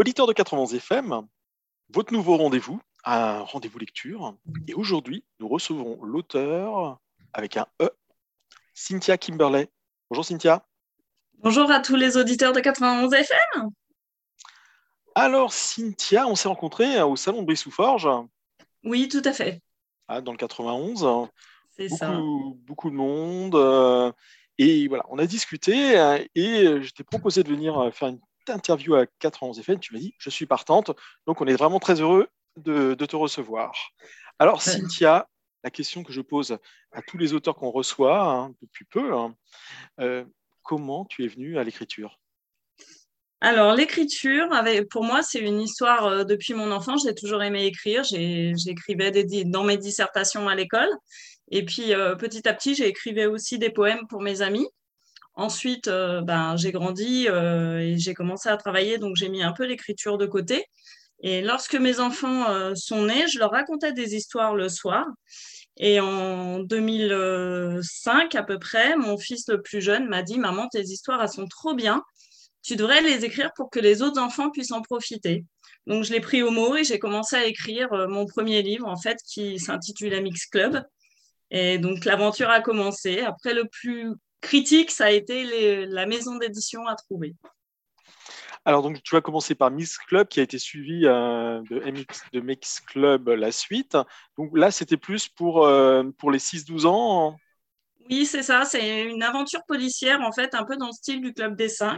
Auditeur de 91 FM, votre nouveau rendez-vous, un rendez-vous lecture. Et aujourd'hui, nous recevons l'auteur avec un E, Cynthia Kimberley. Bonjour Cynthia. Bonjour à tous les auditeurs de 91 FM. Alors Cynthia, on s'est rencontrés au salon de Brissou-Forges, Oui, tout à fait. dans le 91. C'est ça. Beaucoup de monde. Et voilà, on a discuté et je t'ai proposé de venir faire une petite interview à 91 FM. Tu m'as dit, je suis partante. Donc on est vraiment très heureux de te recevoir. Alors Euh, Cynthia, la question que je pose à tous les auteurs qu'on reçoit depuis peu, euh, comment tu es venue à l'écriture? Alors, l'écriture, pour moi, c'est une histoire depuis mon enfance. J'ai toujours aimé écrire. J'écrivais dans mes dissertations à l'école. Et puis, petit à petit, j'écrivais aussi des poèmes pour mes amis. Ensuite, j'ai grandi et j'ai commencé à travailler, donc j'ai mis un peu l'écriture de côté. Et lorsque mes enfants sont nés, je leur racontais des histoires le soir. Et en 2005 à peu près, mon fils le plus jeune m'a dit, Maman, tes histoires, elles sont trop bien. Tu devrais les écrire pour que les autres enfants puissent en profiter. Donc, je l'ai pris au mot et j'ai commencé à écrire mon premier livre, en fait, qui s'intitule Mix Club. Et donc, l'aventure a commencé. Après, le plus critique, ça a été la maison d'édition à trouver. Alors donc tu vas commencer par Mix Club qui a été suivi de Mix Club la suite. Donc là c'était plus pour les 6-12 ans. Oui, c'est ça. C'est une aventure policière, en fait, un peu dans le style du Club des Cinq,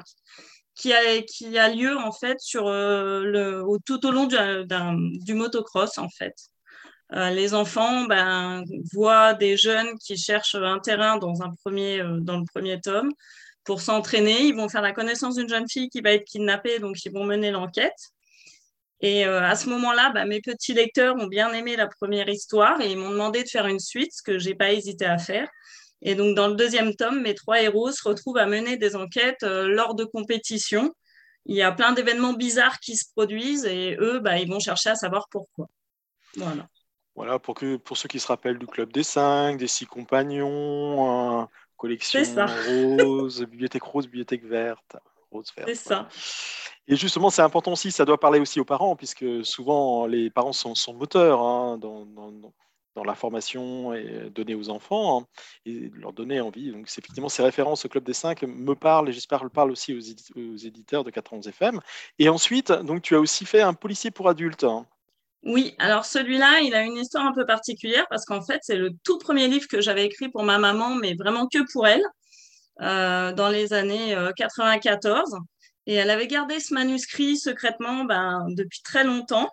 qui a lieu, en fait, tout au long du motocross, en fait. Les enfants voient des jeunes qui cherchent un terrain dans le premier tome pour s'entraîner. Ils vont faire la connaissance d'une jeune fille qui va être kidnappée, donc ils vont mener l'enquête. Et à ce moment-là, mes petits lecteurs ont bien aimé la première histoire et ils m'ont demandé de faire une suite, ce que j'ai pas hésité à faire. Et donc, dans le deuxième tome, mes trois héros se retrouvent à mener des enquêtes lors de compétitions. Il y a plein d'événements bizarres qui se produisent et eux, ils vont chercher à savoir pourquoi. Voilà. Voilà, pour ceux qui se rappellent du Club des Cinq, des Six Compagnons, C'est ça, collection rose, bibliothèque verte, rose c'est verte, voilà. ça. Et justement, c'est important aussi, ça doit parler aussi aux parents, puisque souvent les parents sont moteurs dans la formation et donnée aux enfants et leur donner envie. Donc, effectivement, ces références au Club des Cinq me parlent et j'espère qu'elles parlent aussi aux éditeurs de 91 FM. Et ensuite, donc, tu as aussi fait un policier pour adultes. Oui, alors celui-là, il a une histoire un peu particulière parce qu'en fait, c'est le tout premier livre que j'avais écrit pour ma maman, mais vraiment que pour elle, dans les années 94. Et elle avait gardé ce manuscrit secrètement depuis très longtemps.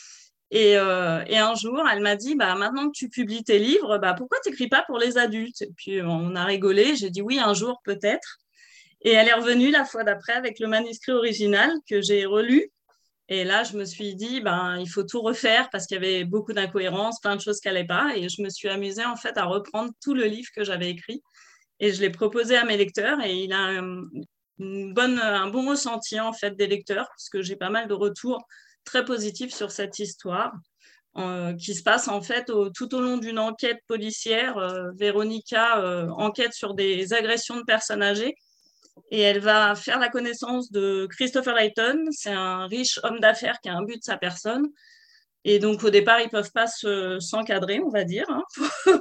Et un jour, elle m'a dit, maintenant que tu publies tes livres, pourquoi tu n'écris pas pour les adultes? Et puis, on a rigolé. J'ai dit oui, un jour peut-être. Et elle est revenue la fois d'après avec le manuscrit original que j'ai relu. Et là, je me suis dit, il faut tout refaire parce qu'il y avait beaucoup d'incohérences, plein de choses qui n'allaient pas. Et je me suis amusée, en fait, à reprendre tout le livre que j'avais écrit. Et je l'ai proposé à mes lecteurs et il a un bon ressenti, en fait, des lecteurs, puisque j'ai pas mal de retours très positifs sur cette histoire qui se passe, en fait, tout au long d'une enquête policière. Véronica enquête sur des agressions de personnes âgées et elle va faire la connaissance de Christopher Layton. C'est un riche homme d'affaires qui a un but de sa personne. Et donc, au départ, ils ne peuvent pas s'encadrer, on va dire, hein,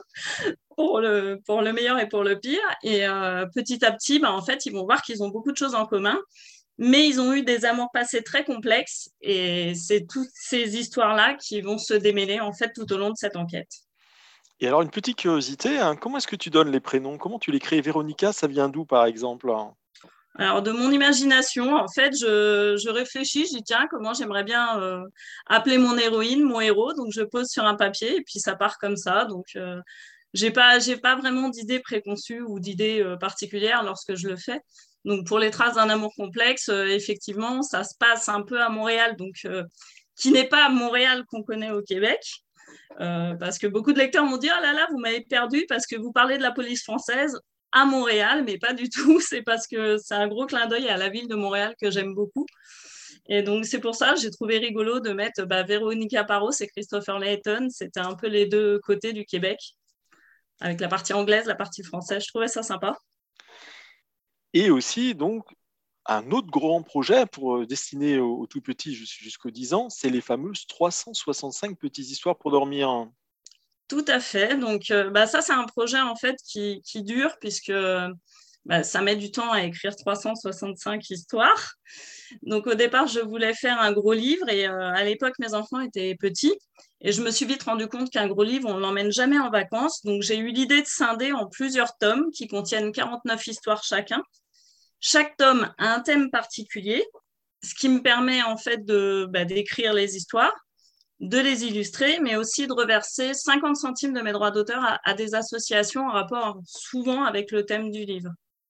pour le meilleur et pour le pire. Et petit à petit, en fait, ils vont voir qu'ils ont beaucoup de choses en commun, mais ils ont eu des amours passés très complexes. Et c'est toutes ces histoires-là qui vont se démêler, en fait, tout au long de cette enquête. Et alors, une petite curiosité, comment est-ce que tu donnes les prénoms? Comment tu les crées? Véronica, ça vient d'où, par exemple? Alors, de mon imagination, en fait, je réfléchis, je dis, tiens, comment j'aimerais bien appeler mon héroïne, mon héros. Donc, je pose sur un papier et puis ça part comme ça. Donc, j'ai pas vraiment d'idée préconçue ou d'idée particulière lorsque je le fais. Donc, pour les traces d'un amour complexe, effectivement, ça se passe un peu à Montréal, donc qui n'est pas Montréal qu'on connaît au Québec. Parce que beaucoup de lecteurs m'ont dit, oh là là, vous m'avez perdu parce que vous parlez de la police française à Montréal, mais pas du tout. C'est parce que c'est un gros clin d'œil à la ville de Montréal que j'aime beaucoup. Et donc, c'est pour ça que j'ai trouvé rigolo de mettre Véronica Parros et Christopher Layton. C'était un peu les deux côtés du Québec, avec la partie anglaise, la partie française. Je trouvais ça sympa. Et aussi, donc, un autre grand projet destiné aux tout petits jusqu'aux 10 ans, c'est les fameuses 365 petites histoires pour dormir. Tout à fait. Donc, ça, c'est un projet en fait qui dure puisque ça met du temps à écrire 365 histoires. Donc, au départ, je voulais faire un gros livre et à l'époque, mes enfants étaient petits et je me suis vite rendu compte qu'un gros livre, on ne l'emmène jamais en vacances. Donc, j'ai eu l'idée de scinder en plusieurs tomes qui contiennent 49 histoires chacun. Chaque tome a un thème particulier, ce qui me permet en fait d'écrire les histoires, de les illustrer, mais aussi de reverser 50 centimes de mes droits d'auteur à des associations en rapport souvent avec le thème du livre.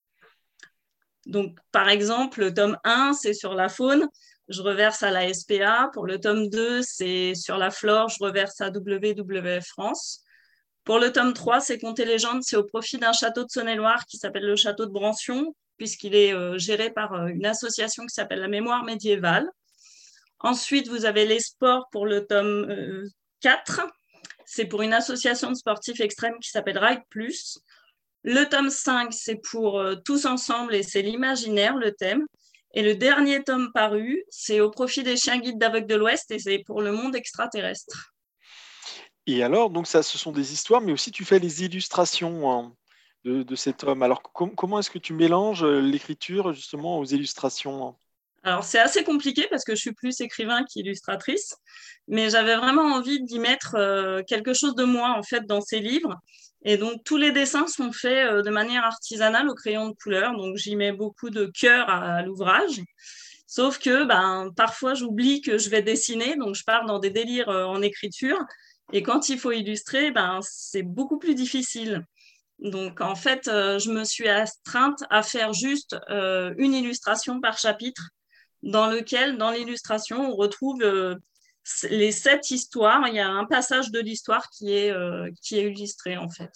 Donc, par exemple, le tome 1, c'est sur la faune, je reverse à la SPA. Pour le tome 2, c'est sur la flore, je reverse à WWF France. Pour le tome 3, c'est Contes et légendes, c'est au profit d'un château de Saône-et-Loire qui s'appelle le château de Brancion, puisqu'il est géré par une association qui s'appelle la Mémoire médiévale. Ensuite, vous avez les sports pour le tome 4. C'est pour une association de sportifs extrêmes qui s'appelle Ride Plus. Le tome 5, c'est pour tous ensemble et c'est l'imaginaire, le thème. Et le dernier tome paru, c'est au profit des chiens guides d'Aveugle de l'Ouest et c'est pour le monde extraterrestre. Et alors, donc ça, ce sont des histoires, mais aussi tu fais les illustrations de cet homme. Alors, comment est-ce que tu mélanges l'écriture justement aux illustrations? Alors, c'est assez compliqué parce que je suis plus écrivain qu'illustratrice, mais j'avais vraiment envie d'y mettre quelque chose de moi, en fait, dans ces livres. Et donc, tous les dessins sont faits de manière artisanale au crayon de couleur. Donc, j'y mets beaucoup de cœur à l'ouvrage. Sauf que parfois, j'oublie que je vais dessiner, donc je pars dans des délires en écriture. Et quand il faut illustrer, c'est beaucoup plus difficile. Donc, en fait, je me suis astreinte à faire juste une illustration par chapitre dans lequel, dans l'illustration, on retrouve les 7 histoires. Il y a un passage de l'histoire qui est illustré, en fait.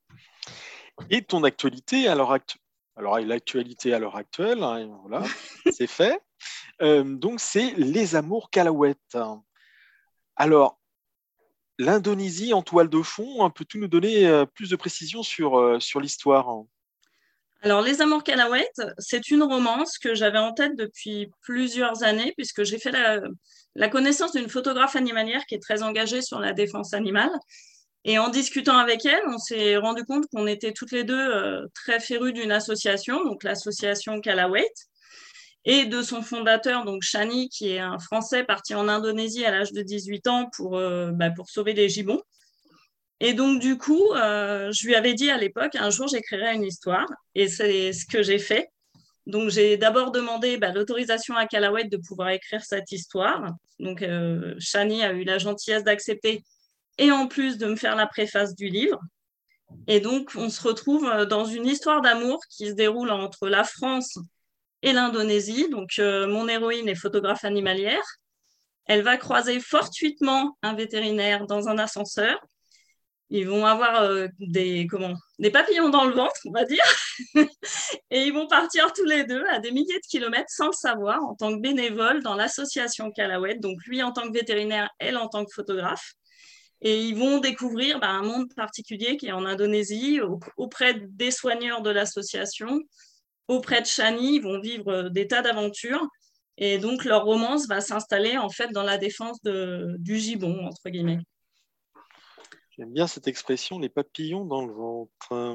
Et ton actualité à l'heure actuelle, alors l'actualité à l'heure actuelle, hein, voilà, c'est fait. Donc, c'est Les Amours Callaouètes. Alors, l'Indonésie en toile de fond, peux-tu nous donner plus de précisions sur l'histoire? Alors, Les Amours Callaouètes, c'est une romance que j'avais en tête depuis plusieurs années, puisque j'ai fait la connaissance d'une photographe animalière qui est très engagée sur la défense animale. Et en discutant avec elle, on s'est rendu compte qu'on était toutes les deux très férues d'une association, donc l'association Callaouète, et de son fondateur, donc Chani, qui est un Français parti en Indonésie à l'âge de 18 ans pour sauver les gibbons. Et donc, du coup, je lui avais dit à l'époque, un jour, j'écrirai une histoire. Et c'est ce que j'ai fait. Donc, j'ai d'abord demandé l'autorisation à Callaouète de pouvoir écrire cette histoire. Donc, Chani a eu la gentillesse d'accepter et en plus de me faire la préface du livre. Et donc, on se retrouve dans une histoire d'amour qui se déroule entre la France et l'Indonésie. Donc, mon héroïne est photographe animalière. Elle va croiser fortuitement un vétérinaire dans un ascenseur. Ils vont avoir des papillons dans le ventre, on va dire, et ils vont partir tous les deux à des milliers de kilomètres sans le savoir en tant que bénévoles dans l'association Callaouète, donc lui en tant que vétérinaire, elle en tant que photographe. Et ils vont découvrir un monde particulier qui est en Indonésie, auprès des soigneurs de l'association, auprès de Chani, ils vont vivre des tas d'aventures. Et donc leur romance va s'installer en fait dans la défense du gibbon, entre guillemets. J'aime bien cette expression, les papillons dans le ventre.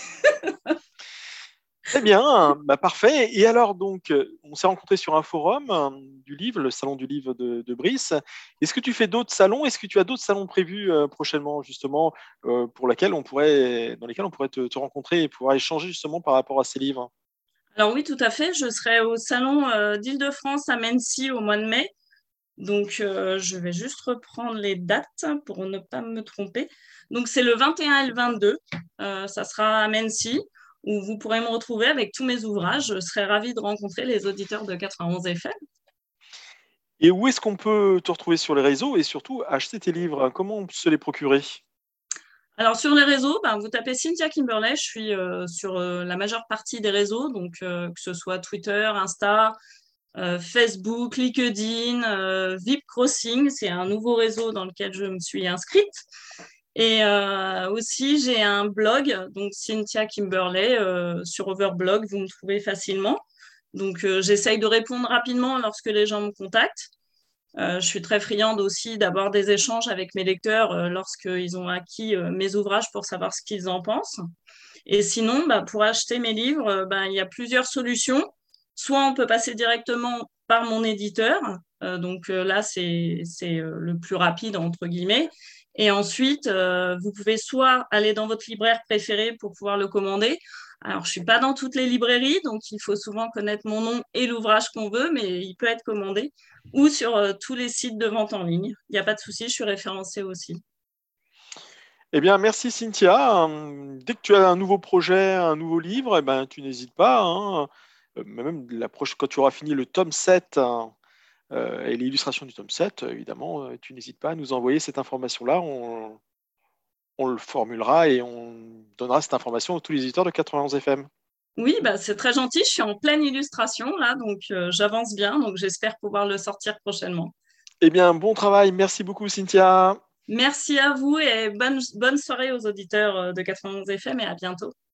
Très bien, parfait. Et alors, donc, on s'est rencontrés sur un forum du livre, le salon du livre de Brice. Est-ce que tu fais d'autres salons? Est-ce que tu as d'autres salons prévus prochainement, justement, dans lesquels on pourrait te rencontrer et pouvoir échanger justement par rapport à ces livres? Alors oui, tout à fait. Je serai au salon d'Île-de-France à Mency au mois de mai. Donc, je vais juste reprendre les dates pour ne pas me tromper. Donc, c'est le 21 et le 22. Ça sera à Mency, où vous pourrez me retrouver avec tous mes ouvrages. Je serai ravie de rencontrer les auditeurs de 91 FM. Et où est-ce qu'on peut te retrouver sur les réseaux et surtout acheter tes livres? Comment on peut se les procurer? Alors, sur les réseaux, vous tapez Cynthia Kimberley. Je suis sur la majeure partie des réseaux, donc que ce soit Twitter, Insta, Facebook, LinkedIn, VIP Crossing, c'est un nouveau réseau dans lequel je me suis inscrite. Et aussi, j'ai un blog, donc Cynthia Kimberley, sur Overblog, vous me trouvez facilement. Donc, j'essaye de répondre rapidement lorsque les gens me contactent. Je suis très friande aussi d'avoir des échanges avec mes lecteurs lorsqu'ils ont acquis mes ouvrages pour savoir ce qu'ils en pensent. Et sinon, bah, pour acheter mes livres, bah, il y a plusieurs solutions. Soit on peut passer directement par mon éditeur. Donc là, c'est le plus rapide, entre guillemets. Et ensuite, vous pouvez soit aller dans votre libraire préféré pour pouvoir le commander. Alors, je ne suis pas dans toutes les librairies, donc il faut souvent connaître mon nom et l'ouvrage qu'on veut, mais il peut être commandé. Ou sur tous les sites de vente en ligne. Il n'y a pas de souci, je suis référencée aussi. Eh bien, merci Cynthia. Dès que tu as un nouveau projet, un nouveau livre, eh ben, tu n'hésites pas, hein. Même quand tu auras fini le tome 7, hein, et l'illustration du tome 7, évidemment, tu n'hésites pas à nous envoyer cette information-là. On le formulera et on donnera cette information à tous les éditeurs de 91 FM. Oui, bah, c'est très gentil. Je suis en pleine illustration là, donc j'avance bien. Donc j'espère pouvoir le sortir prochainement. Eh bien, bon travail. Merci beaucoup, Cynthia. Merci à vous et bonne soirée aux auditeurs de 91 FM et à bientôt.